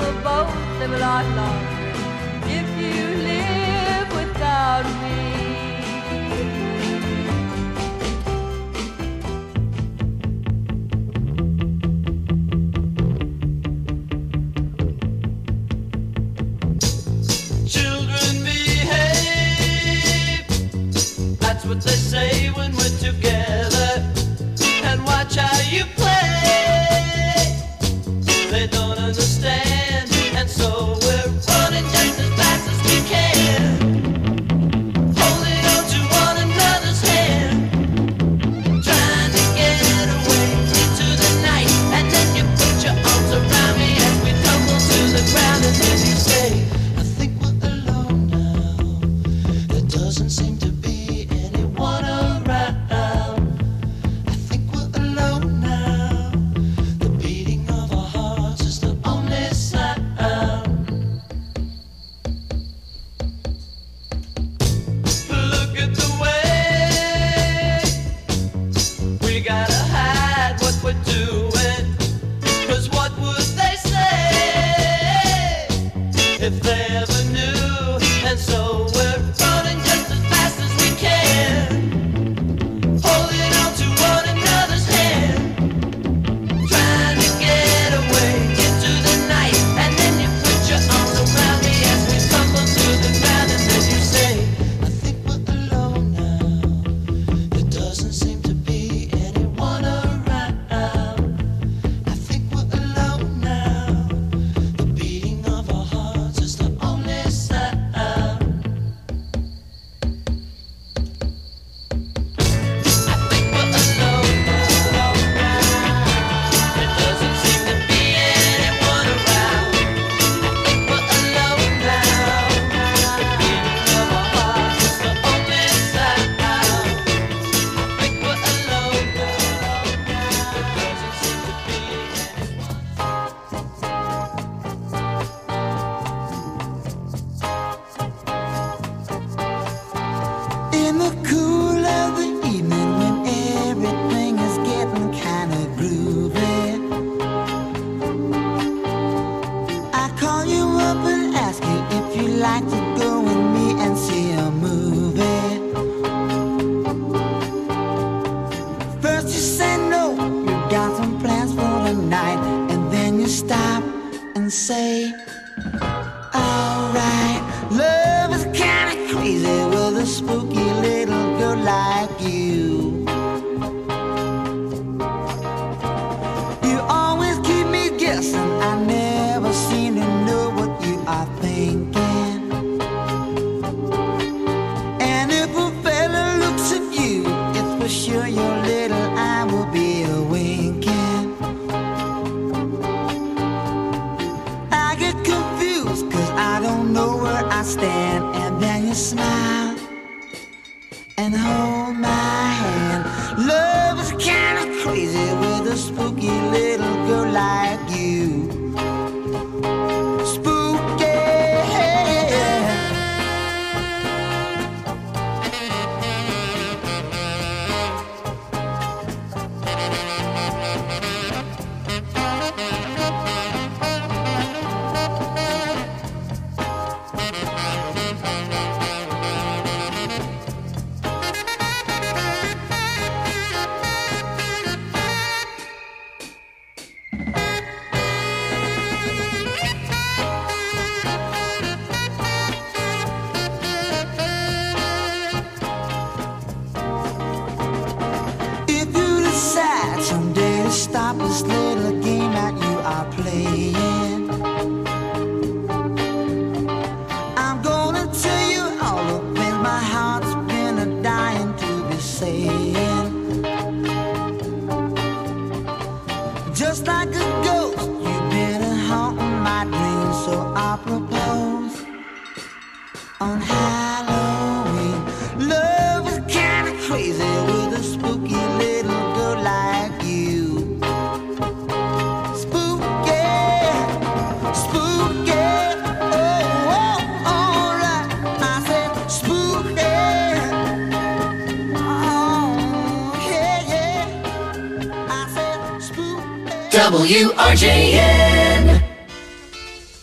will both live a lot longer if you live without me. That's what they say when we're together. And watch how you play. They don't understand, and so we're running just as fast as we can, holding on to one another's hand, trying to get away into the night. And then you put your arms around me as we tumble to the ground, and then you say, I think we're alone now. There doesn't seem to be if they ever knew, and so we're running just as fast as we can, holding on to one another's hand, trying to get away into the night. And then you put your arms around me as we tumble to the ground, and then you say, I think we're alone now. There doesn't seem to be anyone around. I think we're alone now. The beating of our hearts is the only sound. I think we're alone now. There doesn't seem to be anyone around. I think we're alone now. The beating of our hearts is the only sound. I think we're alone now. There doesn't seem to be In the cool of the evening when everything is getting kind of groovy, I call you up and ask you if you'd like to go with me and see a movie. First you say no, you got some plans for the night, and then you stop and say, alright, love is kinda crazy with a spooky little girl like you. You always keep me guessing, I never seem to know what you are thinking. And if a fella looks at you, it's for sure your little eye will be a winking. I get confused cause I don't know where I stand, and then you smile and hold my hand. Love is kinda crazy with a spooky little girl like you. Spooky. If you decide someday to stop this little game that you are playing, I'm gonna tell you all the things my heart's been dying to be saying. Just like a ghost, you've been haunting my dreams, so I propose on Halloween. Love is kinda crazy with a spooky little girl like you. Spooky, spooky, oh, oh, alright. I said spooky, oh, yeah, yeah. I said spooky. WRJN.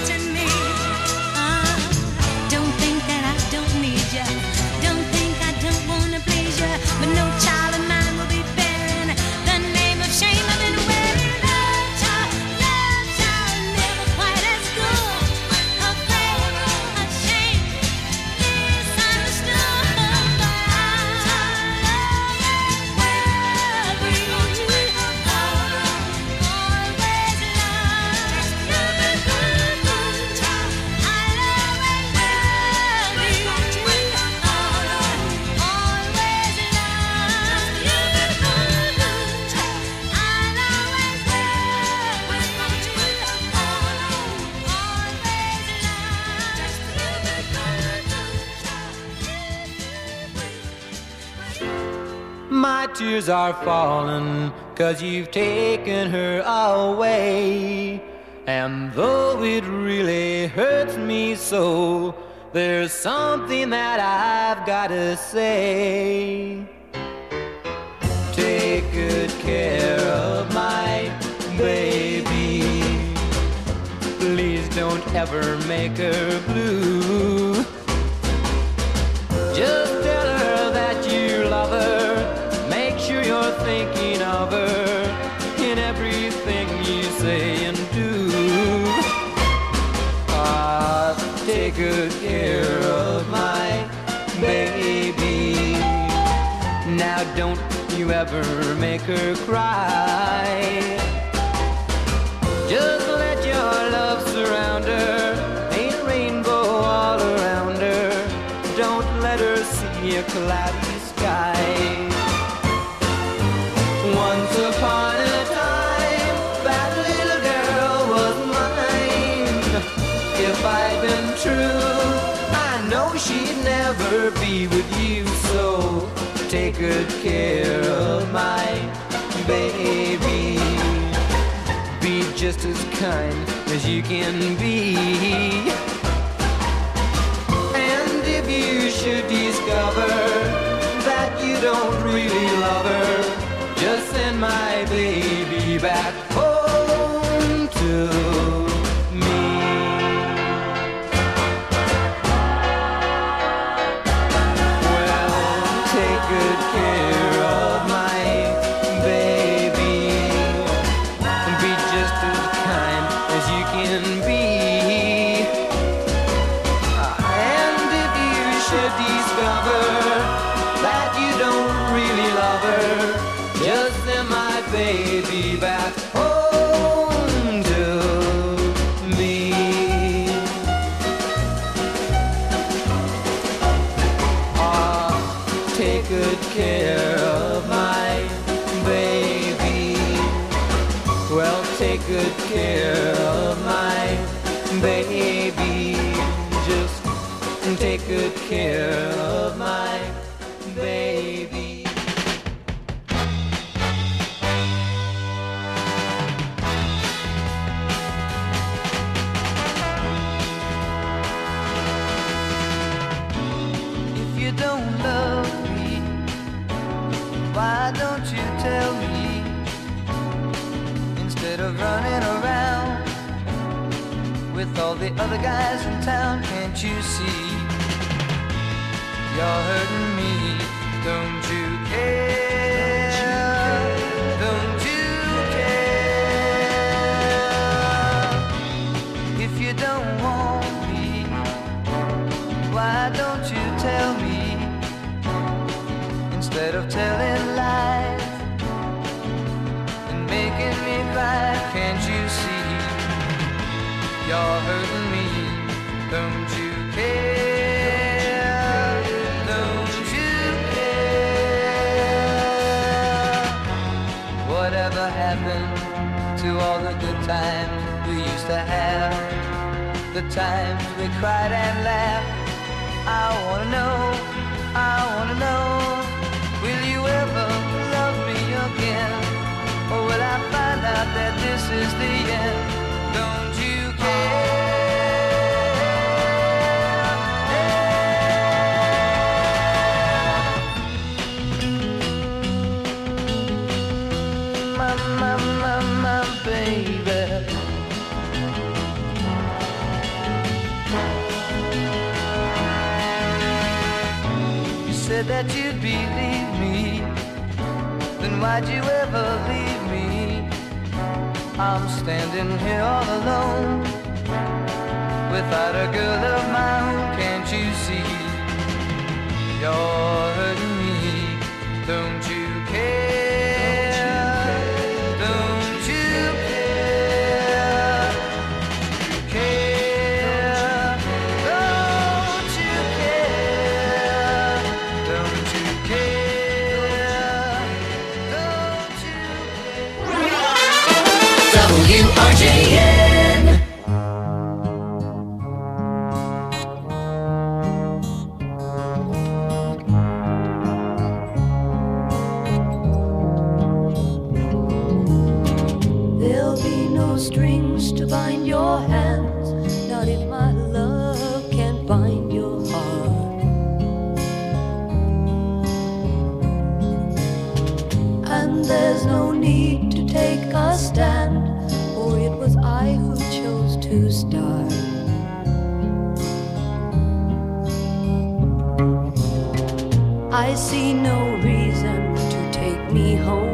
touching me. Don't think that I don't need you. Don't think I don't wanna please you. But no child of mine will be bearing the name of shame I've been wearing. Love child, never quite as good. Afraid, ashamed, misunderstood. But my tears are falling 'cause you've taken her away. And though it really hurts me so, there's something that I've gotta say. Take good care of my baby. Please don't ever make her blue. Just tell her that you love her. Make sure you're thinking of her in everything you say and do. Take good care of my baby. Now don't you ever make her cry. Just let your love surround her. Ain't a rainbow all around her. Don't let her see a cloudy sky. Once upon a time, that little girl was mine. If I'd been true, I know she'd never be with you. So take good care of my baby. Be just as kind as you can be. And if you should discover that you don't really love her, just send my baby back home to me. Well, take good care of my baby. Be just as kind as you can be. And if you should discover that you don't really love her, just send my baby back home to me. Take good care of my baby. Well, take good care of my baby. Just take good care of my baby. You don't love me, why don't you tell me? Instead of running around with all the other guys in town, can't you see? You're hurting me, don't you care? Don't you care? If you don't want me, why don't you tell me? Instead of telling lies and making me cry, can't you see? You're hurting me, don't you care? Don't you care? Whatever happened to all the good times we used to have? The times we cried and laughed. I wanna know, will you ever love me again? Or will I find out that this is the end? Don't you care? My baby. said that you'd believe me, then why'd you ever leave me? I'm standing here all alone, without a girl of my own. Can't you see? You're hurting me. Don't you care? Don't you care? Care? Don't you care? Don't you care? Don't you care? WRJN. Strings to bind your hands, not if my love can't bind your heart. And there's no need to take a stand, for it was I who chose to start. I see no reason to take me home.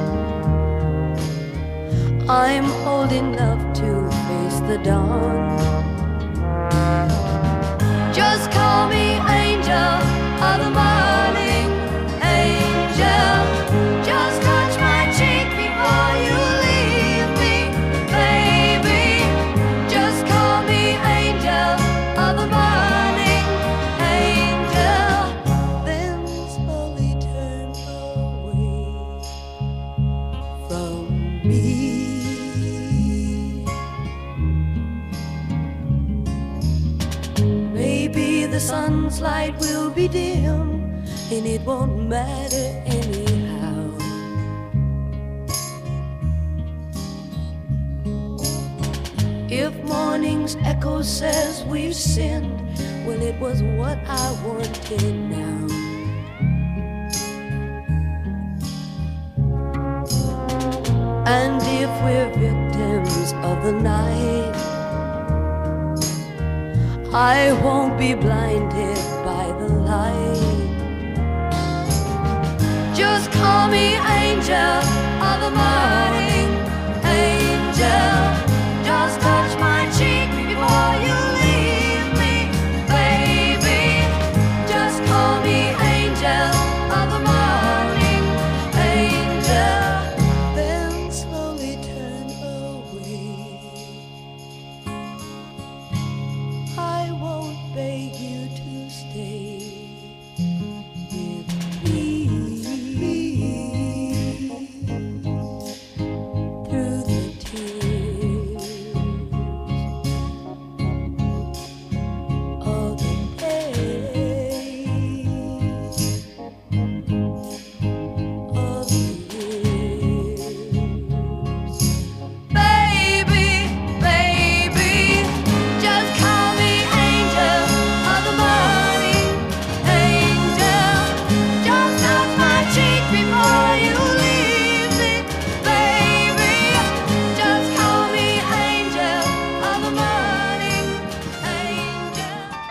I'm old enough to face the dawn. Just call me angel of the morning, angel. Just touch my cheek before you leave me, baby. Just call me angel of the morning, angel. Then slowly turn away from me. The sun's light will be dim, and it won't matter anyhow. If morning's echo says we've sinned, well, it was what I wanted now. And if we're victims of the night, I won't be blinded by the light. Just call me angel of the morning, angel. Just touch my cheek before you leave me, baby. Just call me angel of the morning, angel. Then slowly turn away. I won't beg you to stay with me. Through the tears of the days of the years. Baby, baby, just call me angel of the morning, angel. Just touch my cheek before you leave me, baby. Just call me angel of the morning, angel.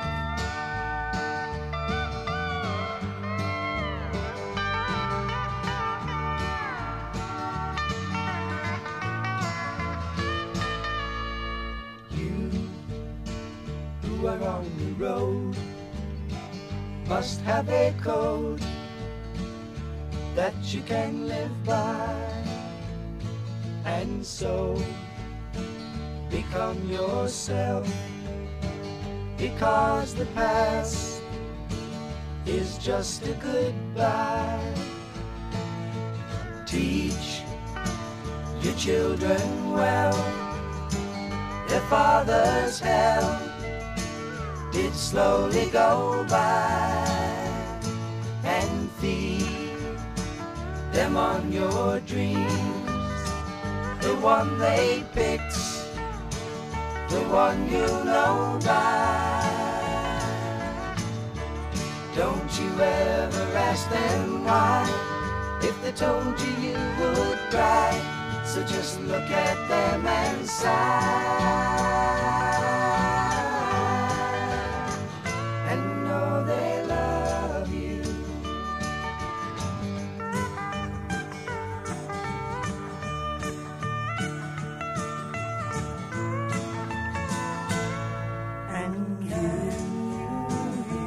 You who are on the road must have a code that you can live by, and so become yourself, because the past is just a goodbye. Teach your children well. Their father's hell did slowly go by, and feed them on your dreams, the one they picked, the one you'll know by. Don't you ever ask them why, if they told you you would cry. So just look at them and sigh, and know they love you.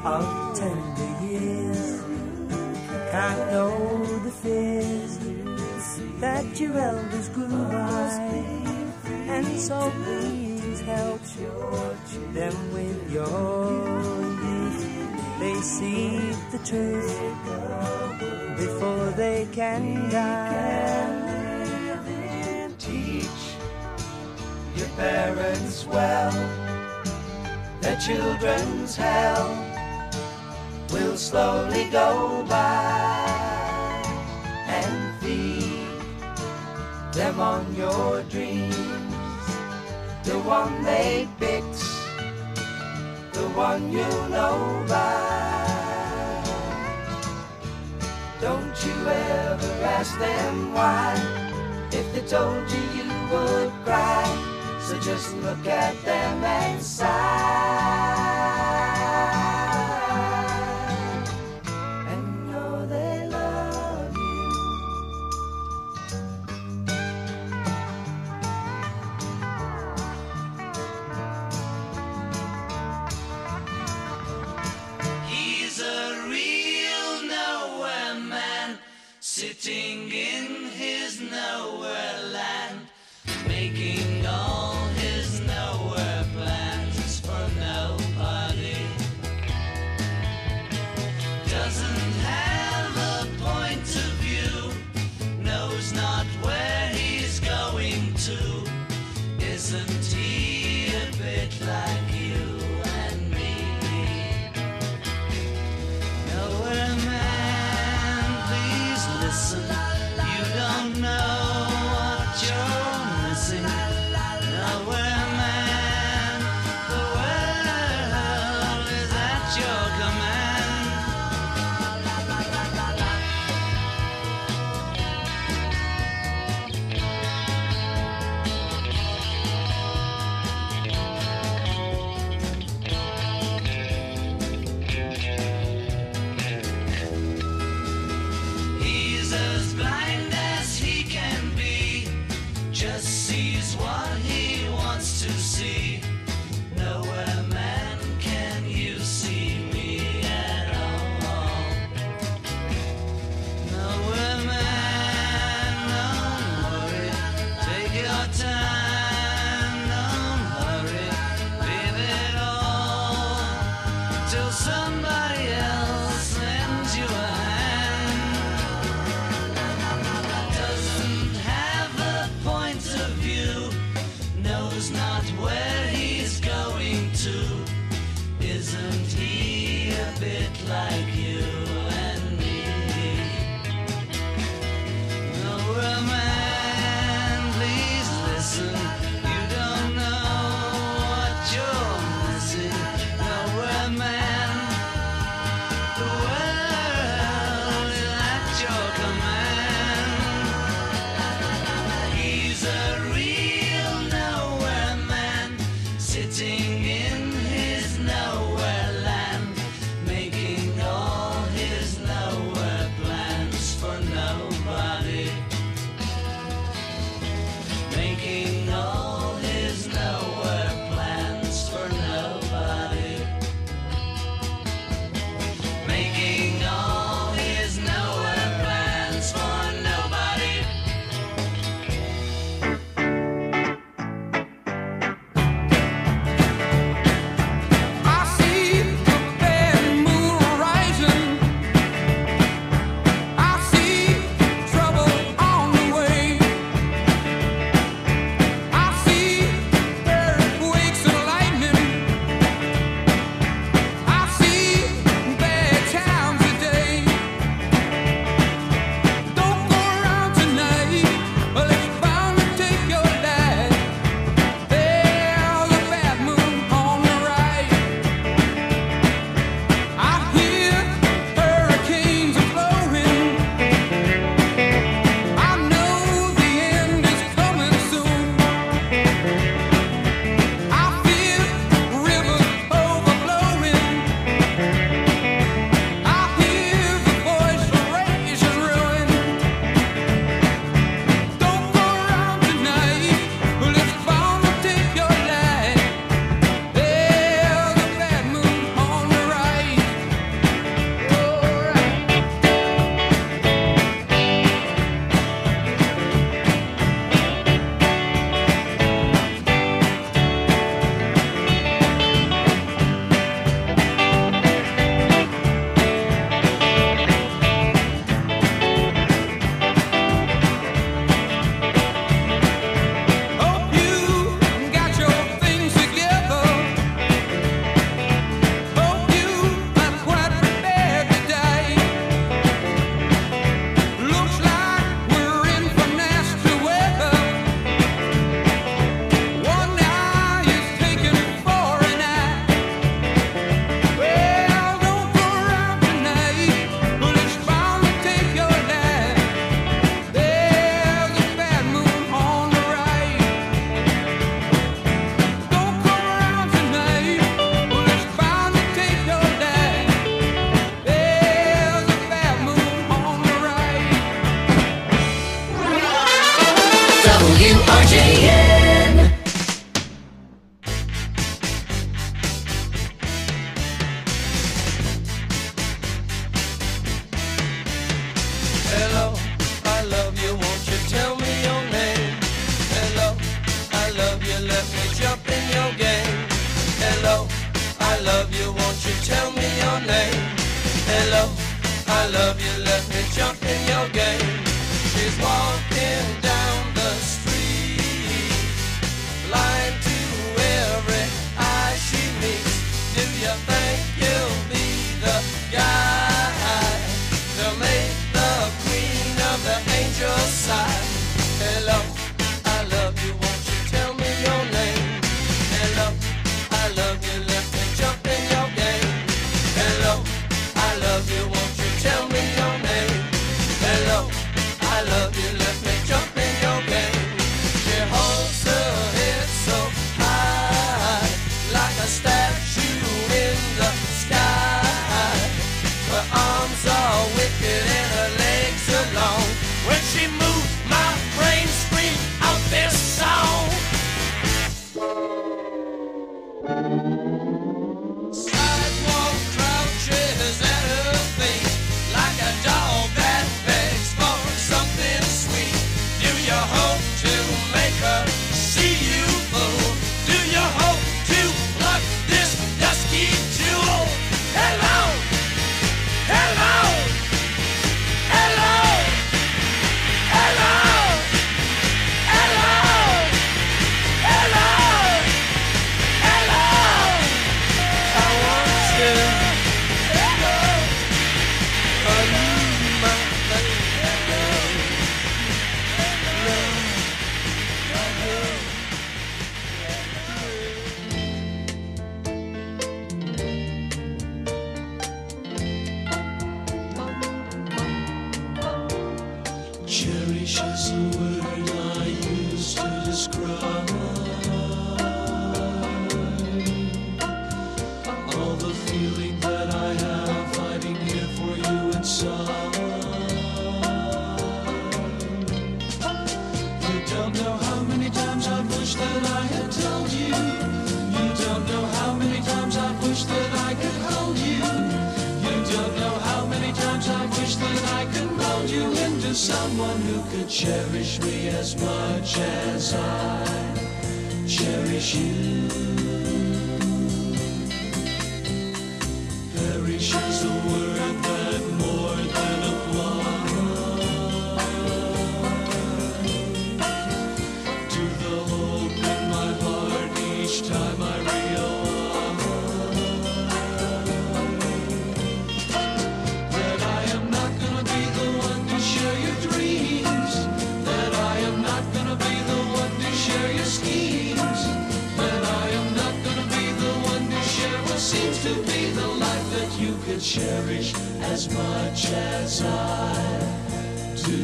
of tender years. Can't know the fears that your elders grew by, and so please help them with your youth. They see the truth before they can die. Teach your parents well, their children's hell will slowly go by, and feed them on your dreams, the one they picked, the one you know by. Don't you ever ask them why, if they told you you would cry. So just look at them and sigh, and know they love you. He's a real nowhere man, sitting in his nowhere land, making all his nowhere plans for nobody. Doesn't have a point of view, knows not where he's going to. Isn't he a bit like you and me? Nowhere man, please listen. You don't know what you're missing. Nowhere man, the world is at your command. He's as blind as he can be, just sees what he wants to see. Nowhere man, can you see me at all? Nowhere man, don't worry, take your time, don't hurry, leave it all till somebody else lends you a hand. Doesn't have a point of view, knows not where he's going to. Isn't he a bit like you and me? Nowhere man, please listen. You don't know what you're missing. Nowhere man, the world is at your command. He's a real nowhere man, sitting in his nowhere land, making all you tell me your name? Hello, I love you, let me jump in your game. She's walking down the street, blind to every eye she meets. Do you think you'll be the guy to make the queen of the angels sigh? Hello, I love you, won't you tell me your name? Hello, I love you, let me jump in your game. Hello, I love you, won't you tell me your name? Hello, I love you, let me jump in your game. She holds her head so high, like a statue in the sky. Her arms are wicked and her legs are long. When she moves, my brain screams out this song. Sidewalk crouches at her feet, like a dog that begs for something sweet. Do you hope to make her see you, fool? Do you hope to pluck this dusky jewel? Hello, hello, hello, hello, hello, hello, hello. I want you. Hello, are you my love? Cherish is a word I use to describe all the feeling that I have hiding here for you inside. You don't know how many times I've wished that I had told you. You don't know how many times I've wished that I could hold you. You don't know how many times I've wished that I could mold you into someone who could cherish me as much as I cherish you. Perish is a word that more than applies to the hope in my heart each time I realize that I am not gonna be the one to share your dreams, that I am not gonna be the one to share your schemes, that I am not gonna be the one to share what seems to be the life that you could cherish as much as I do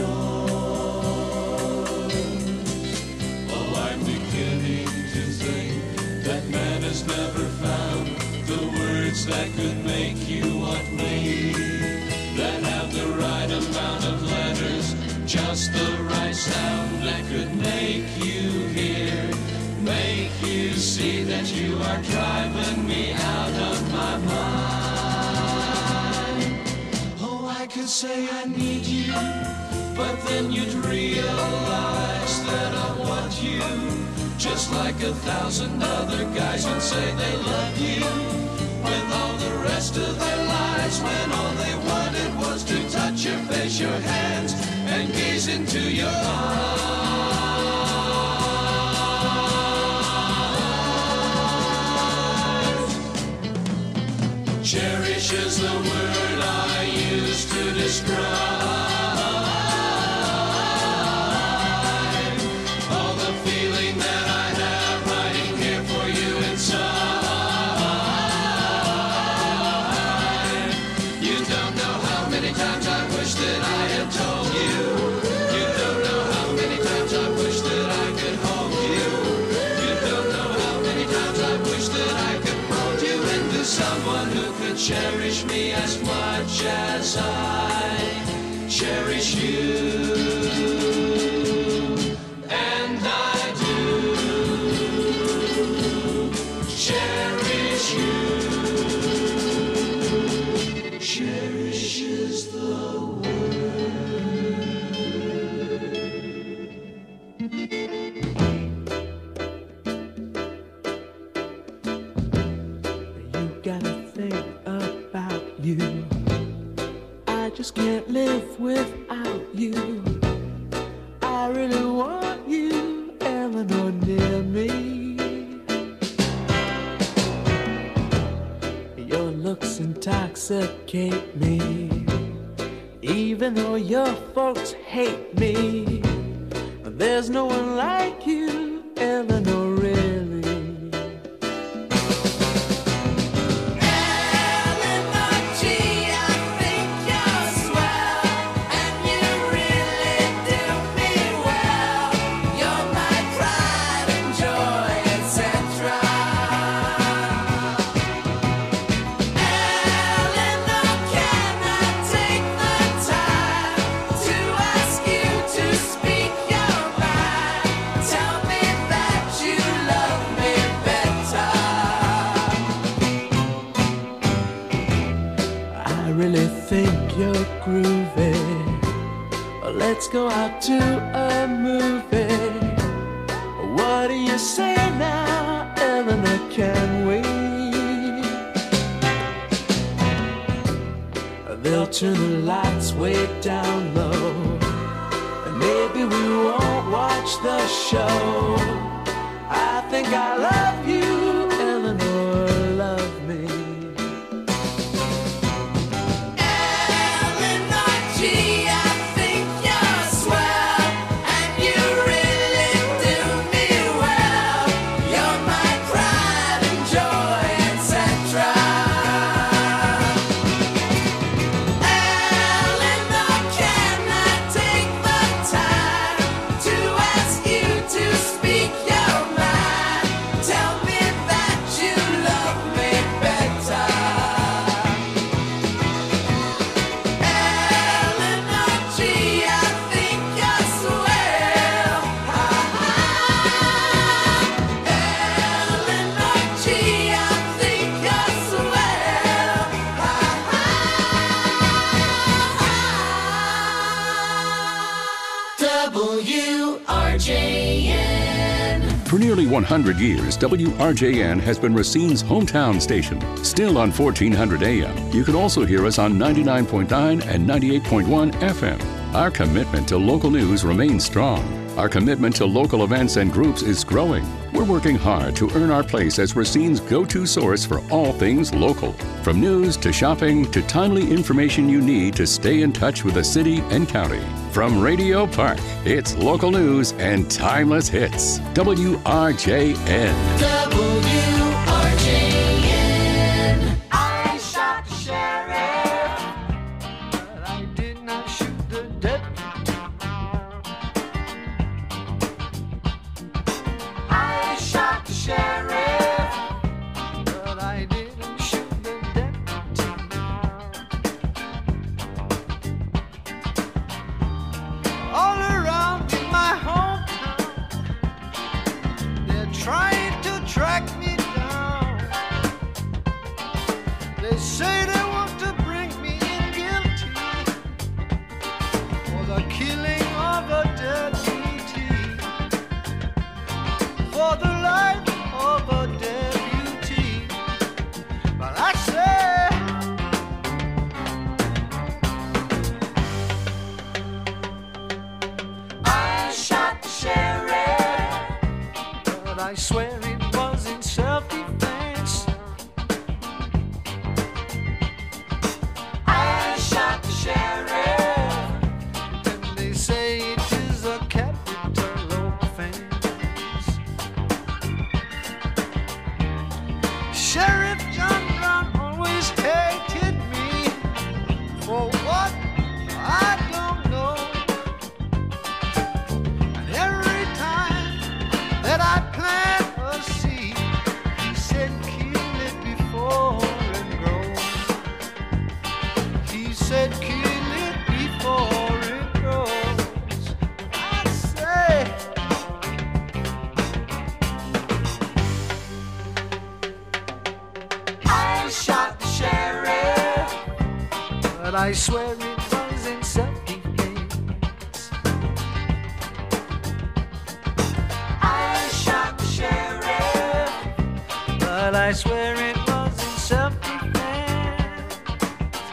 yours. Oh, I'm beginning to think that man has never found the words that could make you want me, that have the right amount of letters, just the right sound that could make you hear, make you see that you are driving me out of my mind. Oh, I could say I need you, but then you'd realize that I want you, just like 1,000 other guys would say they love you, with all the rest of their lives, when all they wanted was to touch your face, your hands, and gaze into your eyes. Cherish is the word I use to describe all the feeling that I have hiding here for you inside. You don't know how many times I wish that I had told you. You don't know how many times I wish that I could hold you. You don't know how many times I wish that I could mold you into someone who could cherish me as much as I cherish you. And I do cherish you. Cherish is the You gotta you. I just can't live without you. I really want you, Eleanor, near me. Your looks intoxicate me, even though your folks hate me. There's no one like you, Eleanor, really. Groovy. Let's go out to a movie. What do you say now, Eleanor? Can we? They'll turn the lights way down low, and maybe we won't watch the show. I think I love you, Eleanor, love me. For nearly 100 years, WRJN has been Racine's hometown station. Still on 1400 AM, you can also hear us on 99.9 and 98.1 FM. Our commitment to local news remains strong. Our commitment to local events and groups is growing. We're working hard to earn our place as Racine's go-to source for all things local. From news to shopping to timely information you need to stay in touch with the city and county. From Radio Park, it's local news and timeless hits. WRJN. WRJN. I shot the sheriff, but I did not shoot the deputy. I shot the sheriff, but I didn't shoot the deputy. All around in my hometown, they're trying to track me down. They say they want to bring me in guilty for the killing of a deputy, for the life of a deputy. But I say, I shot the sheriff, but I swear it was in self-defense. I shot the sheriff, and they say it is a capital offense. Sheriff John Brown always hated me for what I don't know. And every time that I plant a seed, he said, kill it before it grows. He said, kill it before it grows. I say, I shot the sheriff, but I swear it was in self-defense. I shot the sheriff, but I swear it was in self-defense.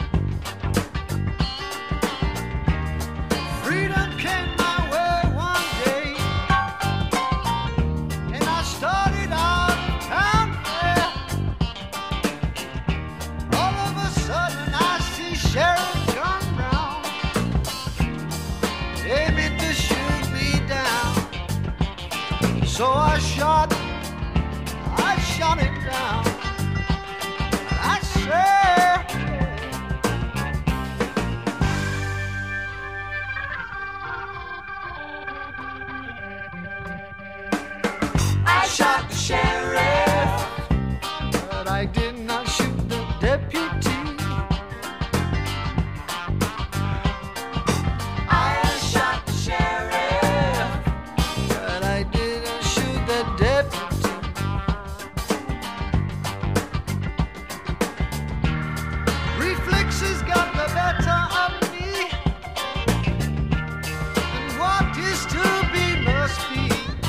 I did not shoot the deputy. I shot the sheriff, but I didn't shoot the deputy. Reflexes got the better of me, and what is to be must be.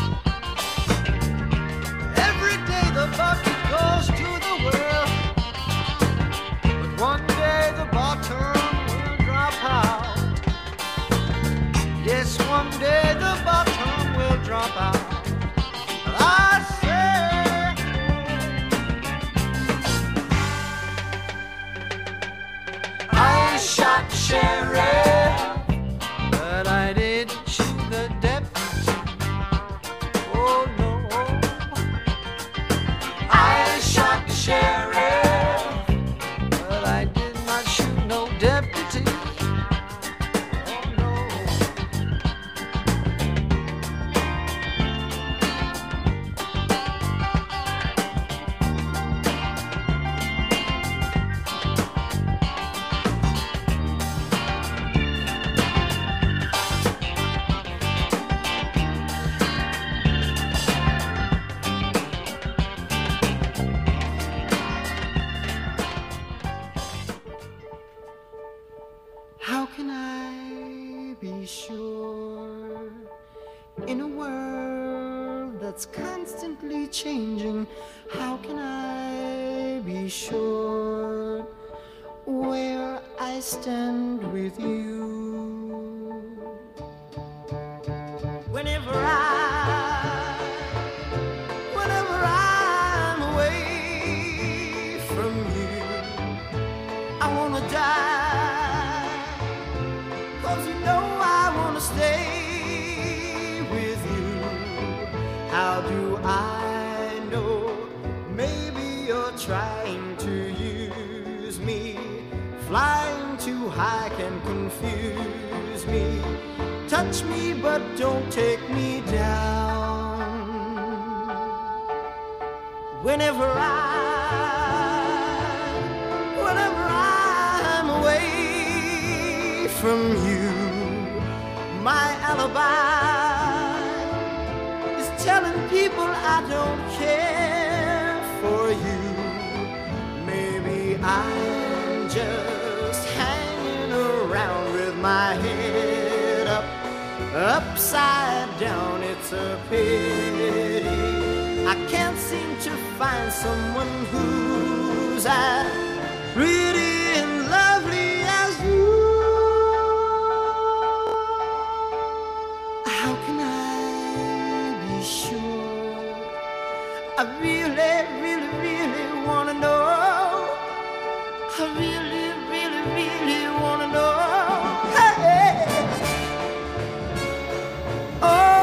Every day the bucket goes to the well, but one day the bottom will drop out. Yes, one day the bottom will drop out. I say, I shot the sheriff, but I didn't shoot the deputy. Oh no, I shot the sheriff, but I did not shoot no deputy. Oh no. How can I be sure in a world that's constantly changing? How can I be sure where I stand with you? Whenever I'm away from you, I wanna die. 'Cause you know I wanna stay with you. How do I know? Maybe you're trying to use me. Flying too high can confuse me. Touch me but don't take me down. Whenever I'm away from you, my alibi is telling people I don't care for you. Maybe I'm just hanging around with my head up, upside down. It's a pity I can't seem to find someone who's as pretty and lovely as you. How can I be sure? I really, really, really wanna know. I really, really, really wanna know. Hey. Oh.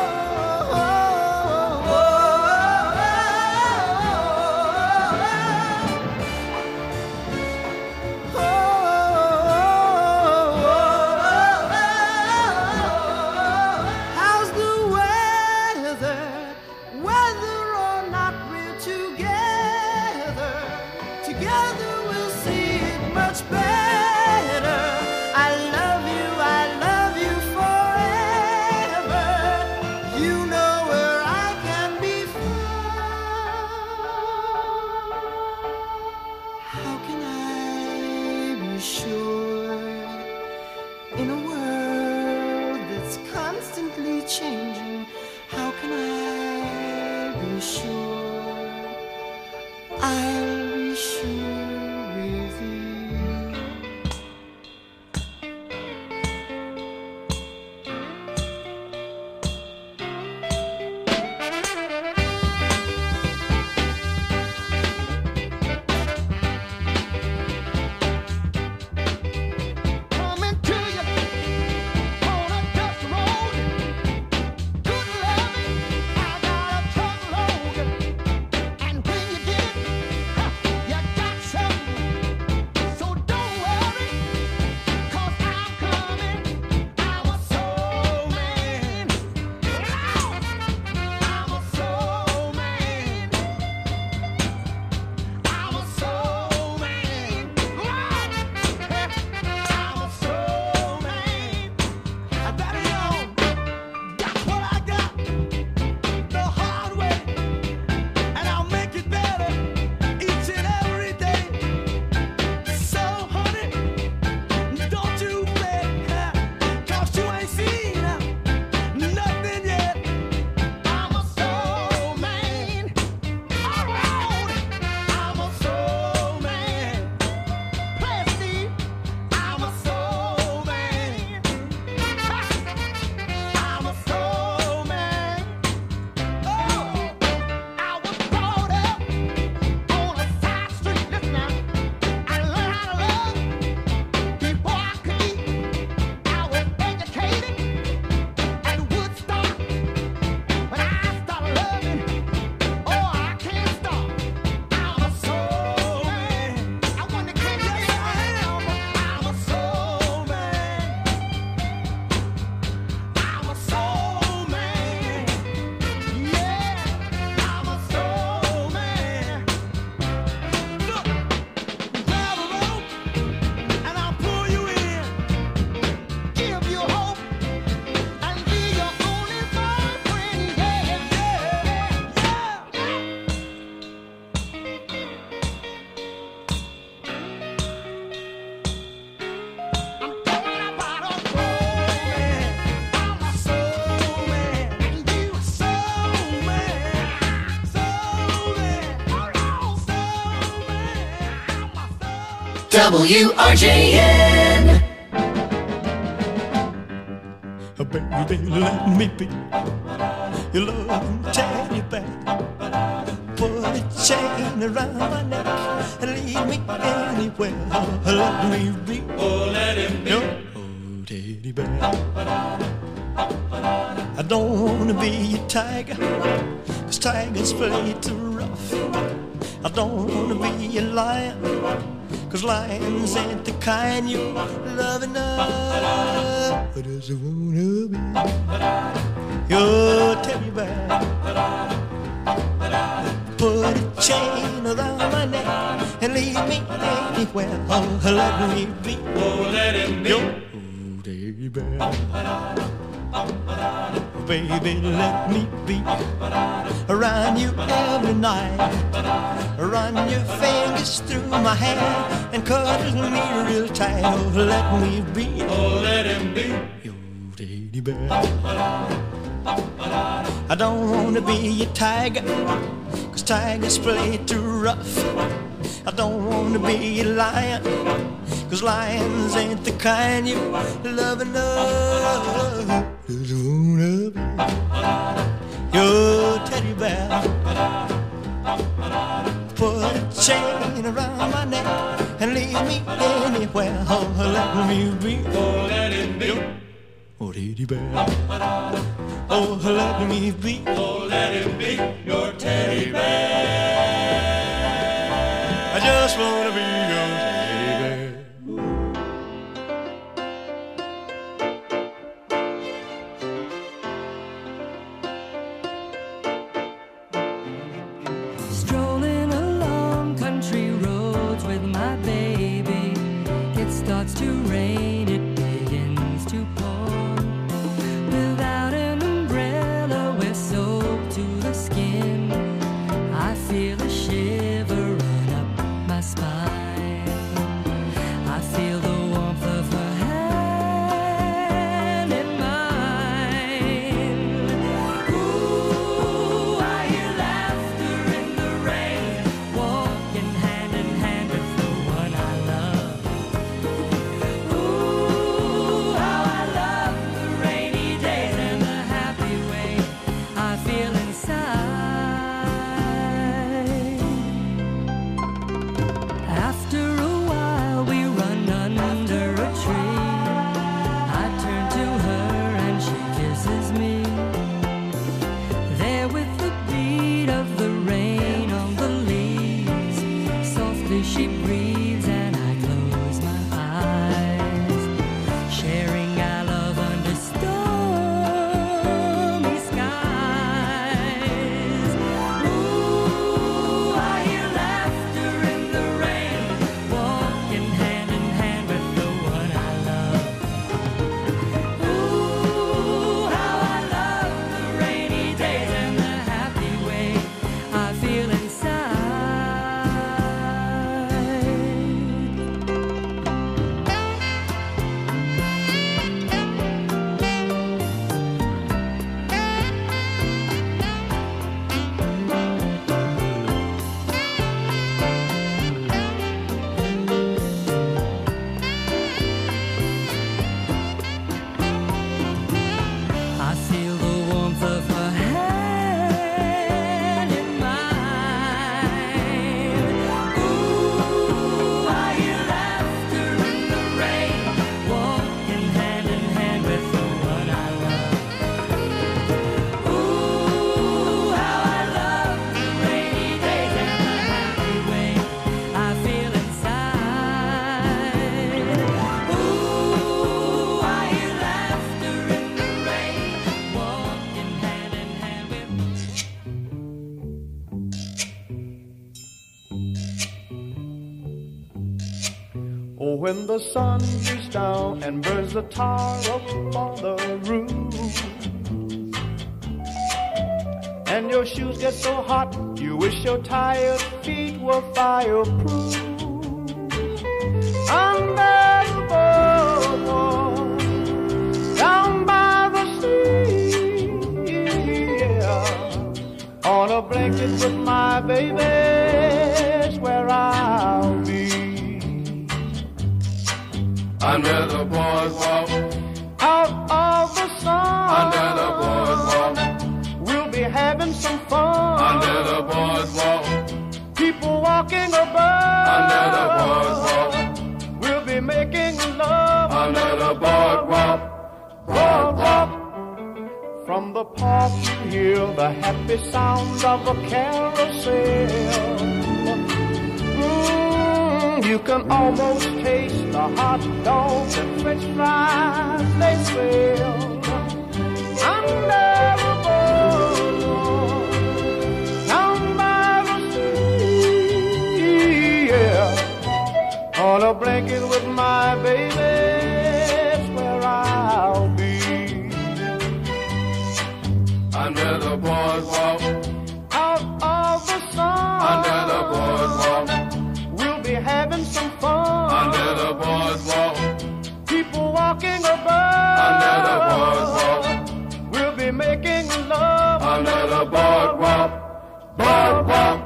How's the weather? Whether or not we're together, together we'll see it much better. I love you forever. You know where I can be found. How can I be sure in a world that's constantly changing? How can I be sure I'll be sure with you? Coming to you on a dust road. WRJN. Baby, let me be your loving teddy bear. Put a chain around my neck and lead me anywhere. Let me be, Oh, let him be. your teddy bear. I don't wanna be a tiger, 'cause tigers play too rough. I don't wanna be a lion, 'cause lions ain't the kind you love enough. I just wanna be your teddy bear. Put a chain around my neck and lead me anywhere. Oh, let me be, Oh, let him be. your teddy bear. Baby, let me be around you every night. Run your fingers through my hair and cuddle me real tight. Oh, let me be, Oh, let him be. your teddy bear. I don't wanna be a tiger, 'cause tigers play too rough. I don't wanna be a lion, 'cause lions ain't the kind you love enough. Just wanna be your teddy bear. Put a chain around my neck and lead me anywhere. Oh, let me be, Oh, let him be. oh, teddy bear. Oh, let me be, Oh, let him be your teddy bear. I just wanna be your teddy bear. Strolling along country roads with my baby. It starts to rain, it begins to pour. Without an umbrella, we're soaked to the skin. I feel a shiver run up my spine. I feel the warmth of her hand in mine. Ooh, I hear laughter in the rain, walking hand in hand with the one I love. Ooh, how I love the rainy days and the happy way I feel inside. After a while we run under a tree. I turn to her and she kisses me. There with the beat of the rain on the leaves, softly she breathes and I close my eyes, sharing our love under stormy skies. Ooh, I hear laughter in the rain, walking hand in hand with the one I love. Ooh, how I love the rainy days and the happy way I feel inside. I feel the warmth of her hand in mine. Ooh, I hear laughter in the rain, walking hand in hand with the one I love. Ooh, how I love the rainy days and the happy way I feel inside. Ooh, I hear laughter in the rain, walking hand in hand with. Oh, when the sun beats down and burns the tar up on the roof, and your shoes get so hot, you wish your tired feet were fireproof. Under the boardwalk, down by the sea, yeah, on a blanket with my baby's where I'll be. under the boardwalk, out of the sun. under the boardwalk, We'll be having some fun. under the boardwalk, People walking about. under the boardwalk, We'll be making love. under the boardwalk, boardwalk. From the park you hear the happy sound of a carousel. You can almost taste the hot dogs and french fries they sell. Under the boardwalk, down by the sea, yeah. On a blanket with my baby, it's where I'll be. Under the boardwalk, Out of the sun, under the boardwalk, we'll be having some fun. under the boardwalk, People walking about. under the boardwalk, We'll be making love. under the boardwalk, boardwalk.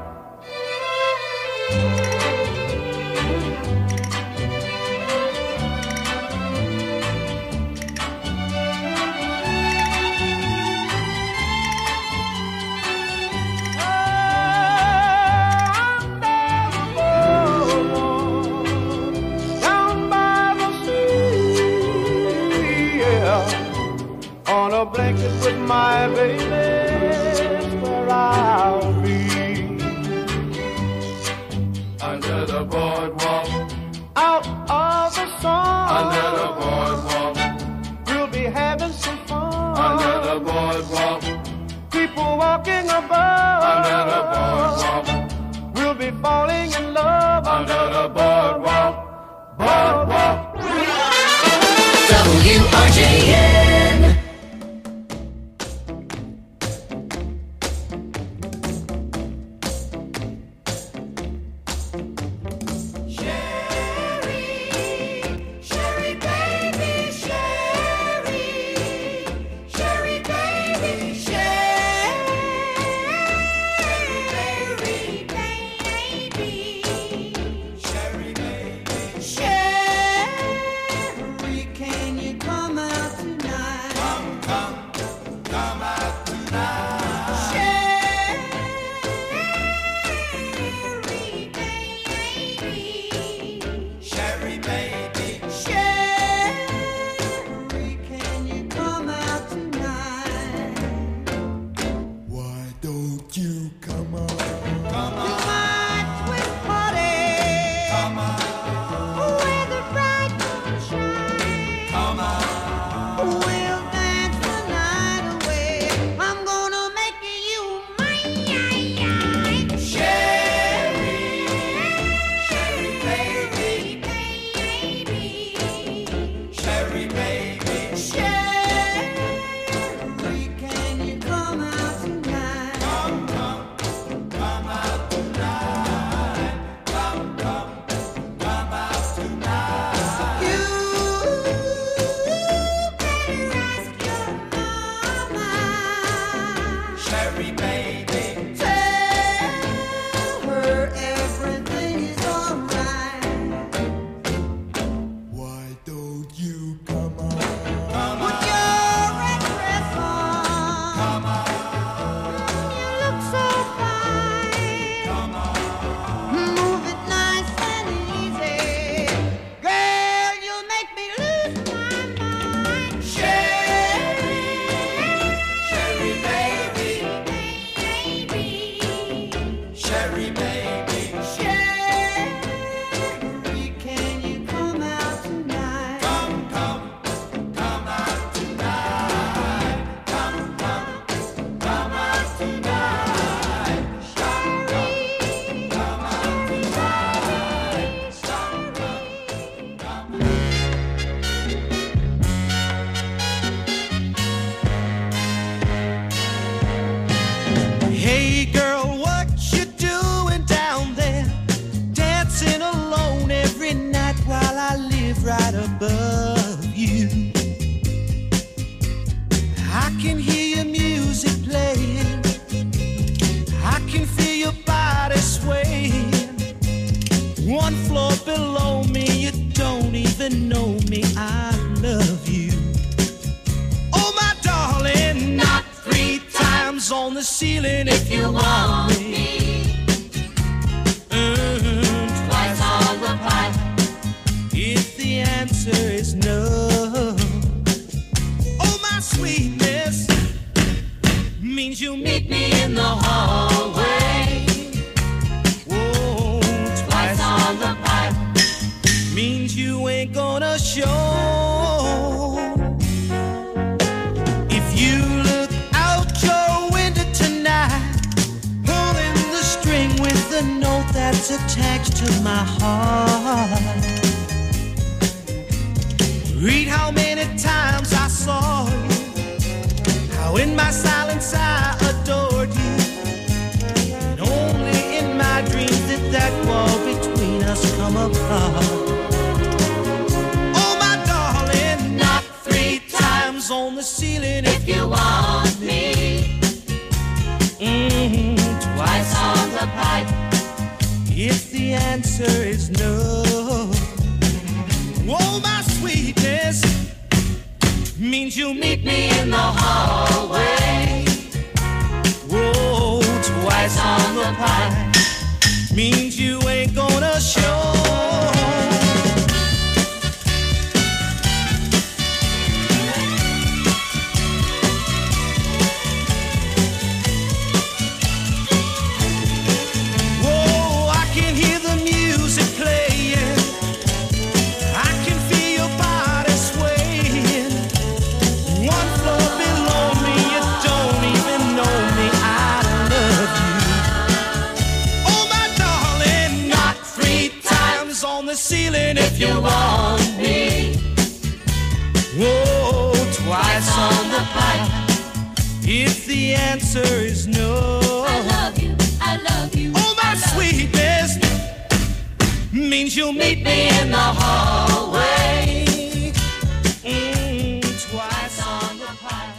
Down by the sea, yeah. On a blanket with my baby, is where I'll be. Under the boardwalk, Out of the sun, under the boardwalk, we'll be having some fun. under the boardwalk, People walking about. under the boardwalk, We'll be falling in love under the boardwalk, boardwalk. WRJN. Sherry baby, Sherry, Sherry baby, Sherry baby, Sherry baby, Sherry, can you come out tonight? Come out tonight. Sherry, Sherry baby. baby, Sherry, can you come out tonight? why don't you come on? Come To on, my twist party. come on, Where the bright moon shines. come on. We'll dance the night away. I'm gonna make you mine. Sherry, Sherry baby, Sherry baby, Sherry, can you come out tonight? come out tonight. Come out tonight. You better ask your mama. Sherry baby, Tell her everything is alright. why don't you come on? Put your red dress on. Come on, You look so fine. come on. Move it nice and easy. Girl, you'll make me lose my mind. Sherry, Sherry baby, Sherry baby, Sherry, can you come out tonight? come out tonight. Come out tonight. Hey girl, what you doing down there? Dancing alone every night while I live right above you. I can hear your music playing. I can feel your body swaying. One floor below me, you don't don't even know me, I love you. Oh, my darling, not 3 times on the ceiling if you want me. Twice on the pipe if the answer is no. Oh, my sweetness means you'll meet me in the hallway. Whoa, twice on the pipe means you ain't gonna show. If you look out your window tonight, pulling the string with the note that's attached to my heart, read how many times I saw you, how in my silence I adored you, and only in my dreams did that wall between us come apart. Oh, my darling, not 3 times on the ceiling if you want me. Twice on the pipe if the answer is no. Oh, my sweetness means you'll meet me in the hallway. Whoa, twice on the pipe means you ain't gonna show. Ceiling if you want me. Whoa, twice on the pipe if the answer is no. I love you, I love you. Oh, my sweetness means you'll meet me in the hallway. Twice on the pipe.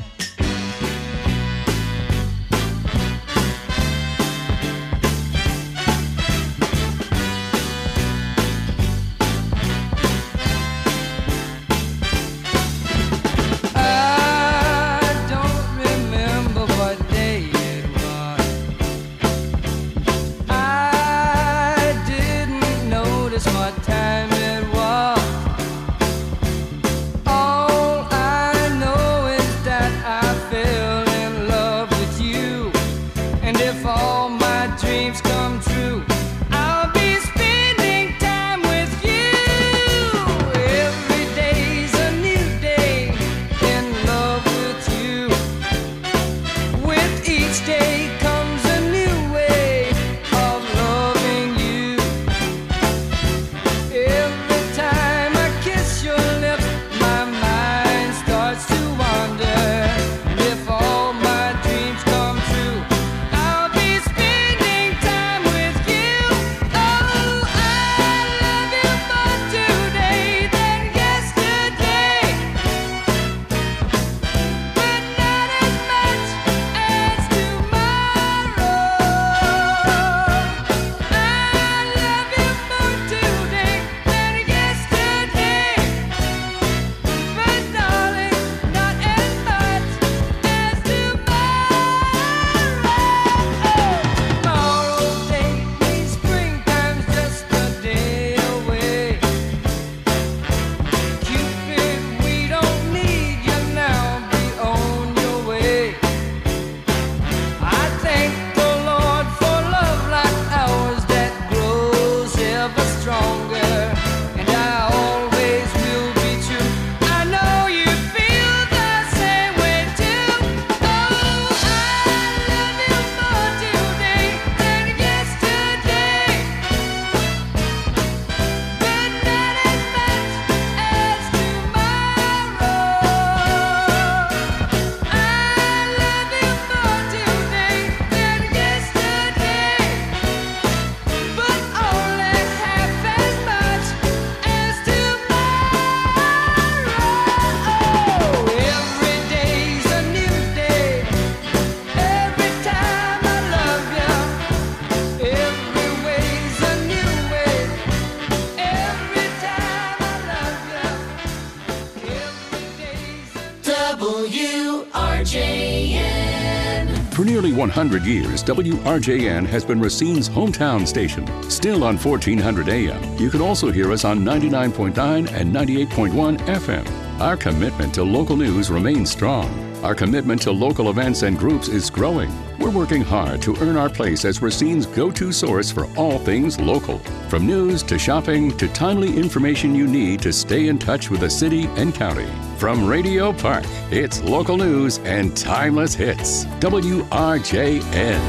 For nearly 100 years, WRJN has been Racine's hometown station. Still on 1400 AM, you can also hear us on 99.9 and 98.1 FM. Our commitment to local news remains strong. Our commitment to local events and groups is growing. We're working hard to earn our place as Racine's go-to source for all things local. From news to shopping to timely information you need to stay in touch with the city and county. From Radio Park, it's local news and timeless hits. WRJN.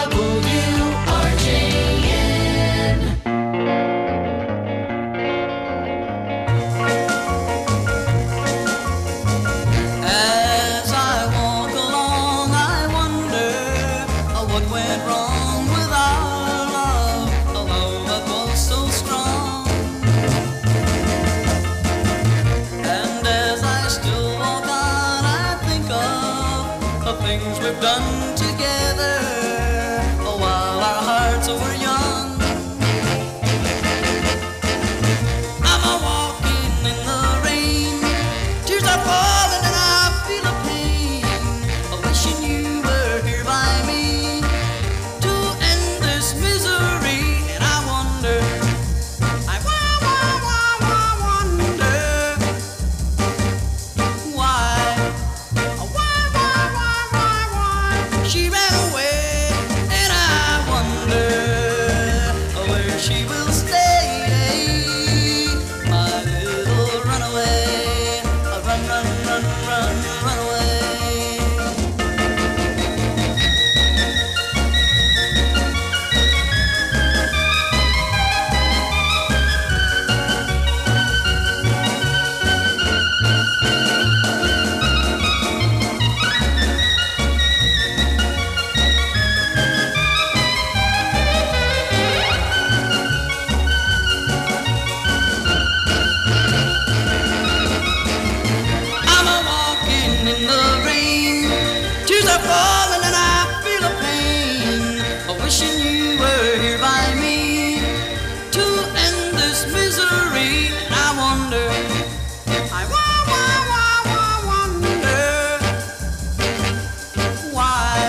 As I walk along, I wonder what went wrong with our love, a love that was so strong. And as I still walk on, I think of the things we've done together while our hearts were young. I'm a walking in the rain, tears are falling and I feel a pain, wishing you were here by me to end this misery. And I wonder, I wonder why she ran away. And I wonder where she will stay, my little runaway. Run, run, run, run, run away. I'm a walking in the rain, tears are falling and I feel a pain, wishing you were here by me to end this misery. And I wonder, I wonder why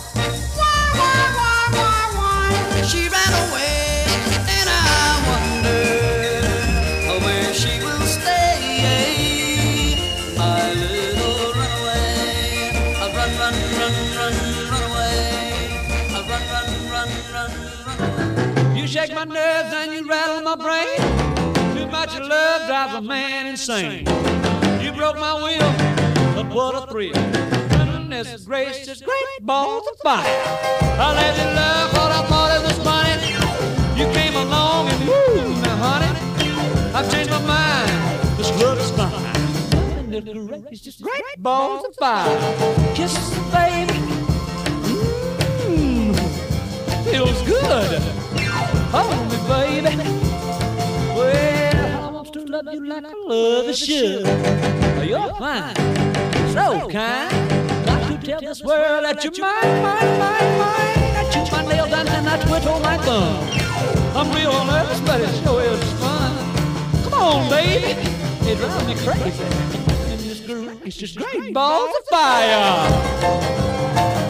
she ran away. And I wonder where she will stay, my little runaway. Run, run, run, run, run away. Run, run, run, run, run away. You shake my nerves and you rattle my brain. Too much of love drives a man insane. You broke my will, but what a thrill. Goodness gracious, great balls of fire. I let you love what I thought it was funny. You came along and woo, now honey, I've changed my mind. This love is fine. Goodness gracious, great balls of fire. Kisses, baby. Feels good. Hold me, baby. Well, I want to love you like I love a should. You're fine, so kind. Got to tell this world that you're mine, mine, mine, mine. I chew my nails down and I twiddle my thumb. I'm real nervous, but it sure is fun. Come on, baby. It drives me crazy. And it's just great balls of fire.